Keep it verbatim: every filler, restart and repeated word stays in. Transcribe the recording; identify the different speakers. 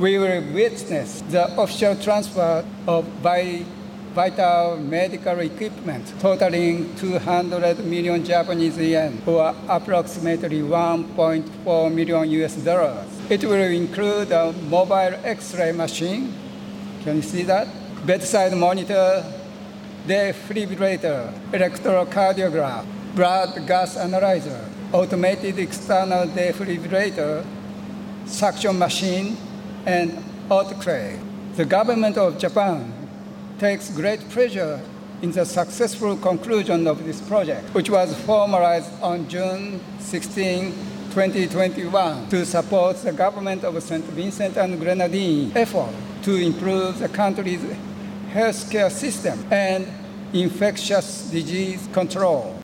Speaker 1: we will witness the official transfer of vital medical equipment totaling two hundred million Japanese yen, or approximately one point four million U S dollars. It will include a mobile X-ray machine, can you see that? Bedside monitor, defibrillator, electrocardiograph, blood gas analyzer, automated external defibrillator, suction machine, and autoclave. The government of Japan takes great pleasure in the successful conclusion of this project, which was formalized on June sixteenth, twenty twenty-one, to support the government of Saint Vincent and Grenadines' effort to improve the country's healthcare system and infectious disease control.